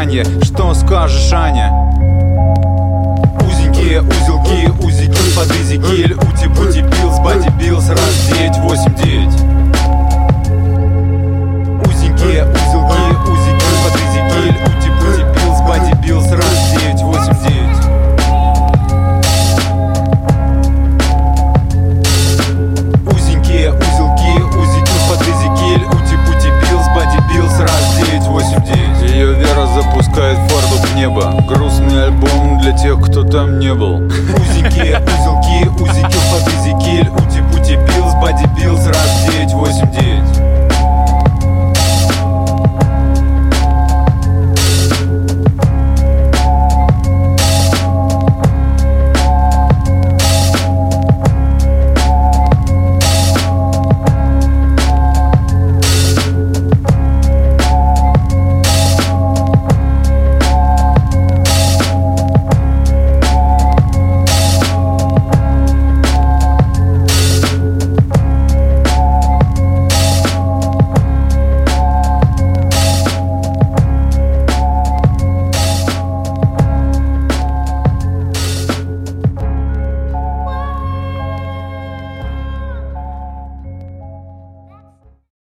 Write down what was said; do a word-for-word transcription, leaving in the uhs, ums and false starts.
дыхание. Что скажешь, Аня? Узенькие узелки, узики под изикиль. Ути-пути пилс, бати биллс, раз девять восемь девять. Узенькие узелки, узики под изикиль. Ути-пути пилс, бати биллс, раз девять восемь девять. Узенькие узелки, узики под изикиль. Ути-пути пилс, бати биллс, раз девять восемь девять. Ее вера запускает фартук в небо. Грустный альбом для тех, кто там не был. Узенькие узелки, узики под изикиль.